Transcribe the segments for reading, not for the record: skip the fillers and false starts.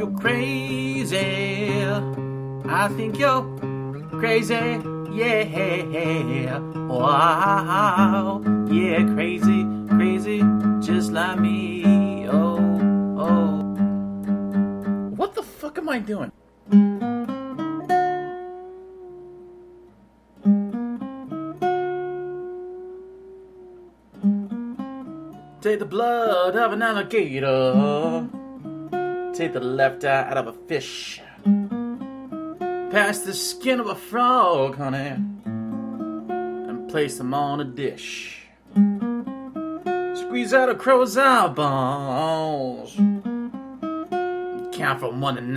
you're crazy. I think you're crazy. Yeah. Wow. Yeah, crazy, crazy, just like me. Oh. What the fuck am I doing? Take the blood of an alligator. Take the left eye out of a fish. Pass the skin of a frog, honey, and place them on a dish. Squeeze out a crow's eyeballs. Count from 1 to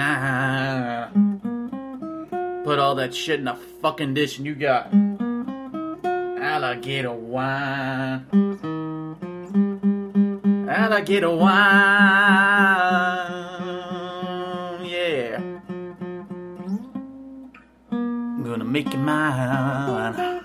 9. Put all that shit in a fucking dish and you got alligator wine. Alligator wine. Yeah. I'm gonna make you mine.